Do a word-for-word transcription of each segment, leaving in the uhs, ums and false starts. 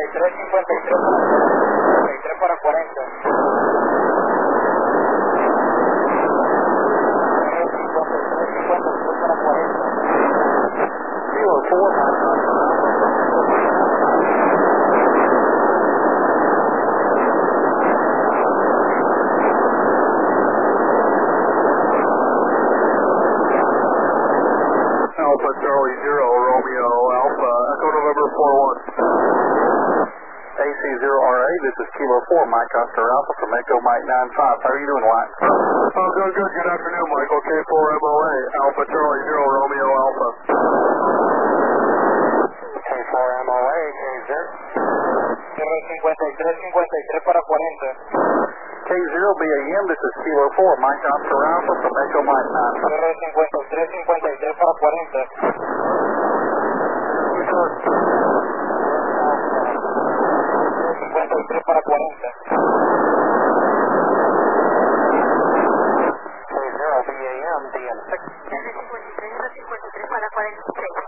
tres, cincuenta y tres, cincuenta y tres para cuarenta. cincuenta y tres, cincuenta y tres para cuarenta. Zero, four, Alpha Charlie Zero Romeo Alpha Echo November four one. A C zero R A, this is Kilo four, Mike Oscar Alpha from Echo Mike nine five. How are you doing, Mike? Oh, good, good. Good afternoon, Michael. K four M O A, Alpha Charlie Zero Romeo Alpha. K four M O A, K zero. cincuenta y tres, cincuenta y tres para cuarenta. K zero B A M, this is Kilo four, Mike Oscar Alpha from Echo Mike nine five. cincuenta y tres, cincuenta y tres para cuarenta. cincuenta y tres para cuarenta. K zero B A M, D M six. cincuenta y tres, cincuenta y tres para cuarenta y seis.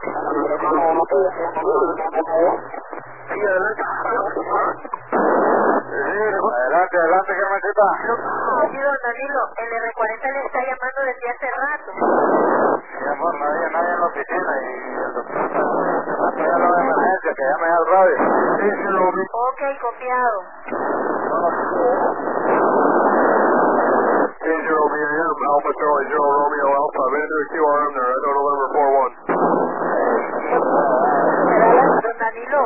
Adelante, adelante, Carmencita. Sí, don Danilo, el R cuarenta le está llamando desde hace rato. Mi amor, no había nadie en la oficina y el doctor está ya lo de emergencia, que llame al radio. Sí, sí, lo vi. Ok, copiado. K zero B A M, Alpha Charlie Zero Romeo Alpha, Victor Q R M there, Echo November four one. Don Danilo.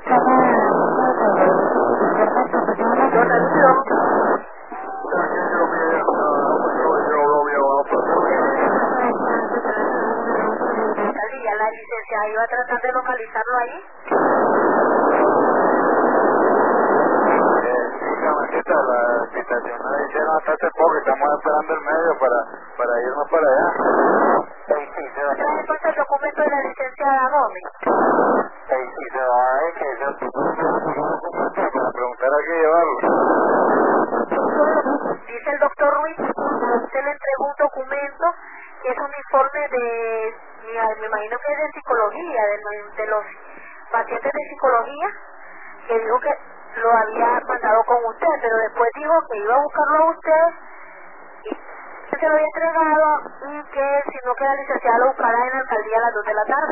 Don Danilo. K zero B A M, uh, Alpha Charlie Zero Romeo Alpha. Salía la licenciada, iba a tratar de localizarlo ahí. Carmencita, la invitación la hicieron hasta hace poco, estamos esperando el medio para, para irnos para allá. ¿Trae pues el documento de la licenciada Gómez? A C zero R A, K zero. Para preguntar a qué llevarlo. Dice el doctor Ruiz, usted le entregó un documento que es un informe de, me imagino que es de psicología, de, de los pacientes de psicología, que dijo que lo había mandado con usted, pero después dijo que iba a buscarlo a usted y se lo había entregado y que si no que la licenciada lo buscará en la alcaldía a las dos de la tarde.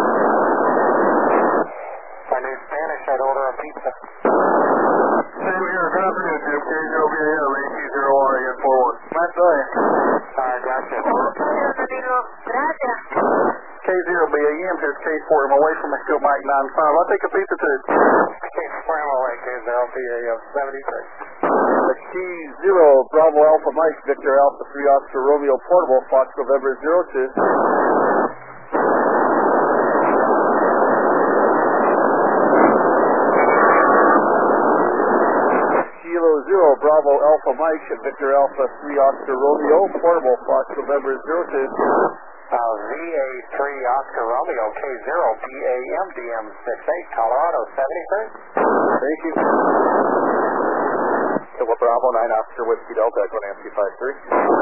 I need Spanish, I'd order a pizza. Same here, good afternoon, Jim. K zero B A M, A C zero R A N four one. Matt Doyle. Alright, gotcha. Ok, don Danilo, gracias. K zero B A M, here's K four M away from Echo Mike nine five. I'll take a pizza too. K four M O A, K zero B A M seventy-three. K zero Bravo Alpha Mike, Victor Alpha three Oscar Romeo Portable, Fox November zero two. Kilo zero Bravo Alpha Mike, Victor Alpha three Oscar Romeo Portable, Fox November zero two. Uh, V A three Oscar Romeo, K zero B A M D M six eight, Colorado seventy-three. Thank you. Kilo Bravo nine Oscar Whiskey Delta, Echo Nancy five three.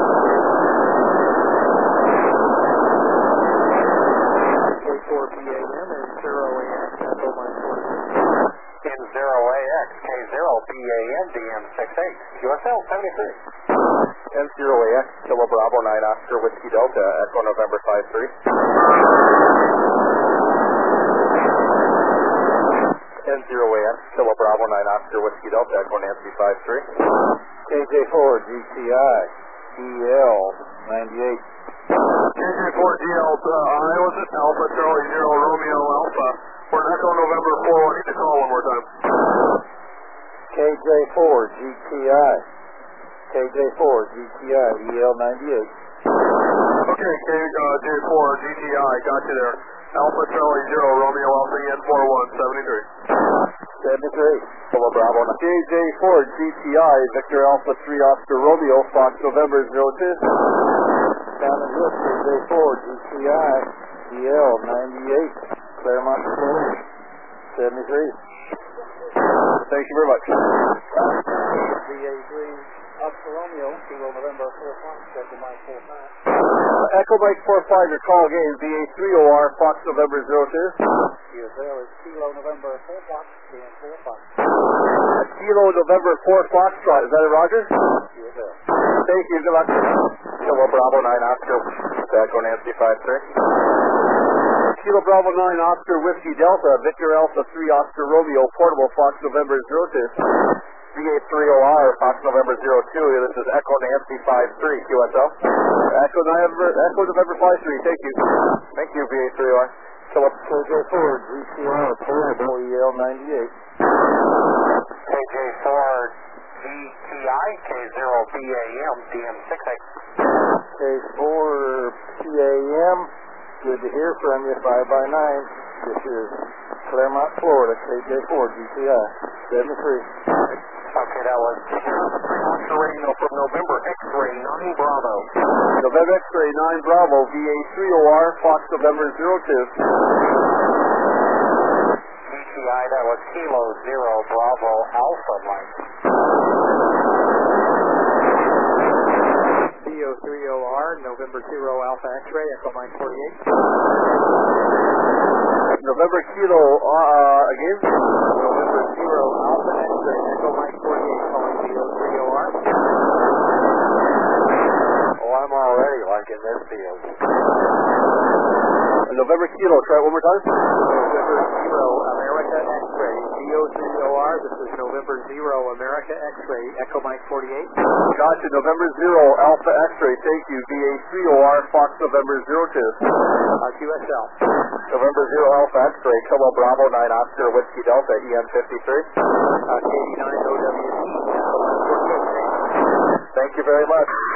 K four B A M and zero A X, Echo Mike forty-three. In zero A X, K zero B A M D M six eight, U S L seventy-three. N zero A X, Kilo Bravo nine Oscar Whiskey Delta, Echo November five three. N zero A X, Kilo Bravo nine Oscar Whiskey Delta, Echo Nancy five three. K J four G T I, E L ninety-eight. K J four G L, uh, Iowa, Alpha Charlie Zero Romeo Alpha. We're in Echo November four one. Need to call one more time. K J four G T I. K J four G T I, E L ninety-eight. Okay, K J four G T I, got you there. Alpha Charlie Zero Romeo Alpha N four one seventy-three. seventy-three. Kilo Bravo. K J four G T I, Victor Alpha three Oscar Romeo, Fox November zero two. Down in this, K J four G T I, E L ninety-eight, Claremont, Florida, seventy-three. Thank you very much. V A three Oscar Romeo, Kilo November four Fox, Echo Mike four five. Uh, Echo Mike four five, your call again, V A three O R, Fox November zero two. Yes, there is Kilo November four Fox, D M four Fox. Uh, Kilo November four Foxtrot, is that it, Roger? Yes, sir. Thank you, good luck. Kilo Bravo nine Oscar, Echo Nancy five three. Kilo Bravo nine Oscar Whiskey Delta, Victor Alpha three Oscar Romeo, Portable Fox November zero two. V A three O R, Fox November zero two, this is Echo Nancy five three, Q S L. Echo November, Echo November five three, thank you. Thank you, V A three O R. Kilo K J four, G C R, Portable E L ninety-eight. K J four, G T I, K zero B A M, D M six eight. K four, P A M, good to hear from you, five by nine. This is Claremont, Florida, K J four, G T I, seventy-three. Okay, that was Oscar Radio from November X-Ray nine Bravo. November X-Ray nine Bravo, V A three O R, Fox November zero two. G T I, that was Kilo zero Bravo Alpha Mike. V O three O R, November zero Alpha X-Ray, Echo Mike forty-eight. November Kilo, uh, again? November zero Alpha X-Ray, Echo Mike forty-eight, calling V O three O R. Oh, I'm already liking this field. November Kilo, try it one more time. November zero America X-Ray, V O three O R, this is November zero America X-Ray, Echo Mike forty-eight. Gotcha, November zero Alpha X-Ray, thank you, V A three O R, Fox November zero two. Uh, Q S L. November zero Alpha X-Ray, Kilo Bravo nine Oscar Whiskey Delta, E N fifty-three. Uh, K eighty-nine O W C, Echo Mike forty-eight. Thank you very much.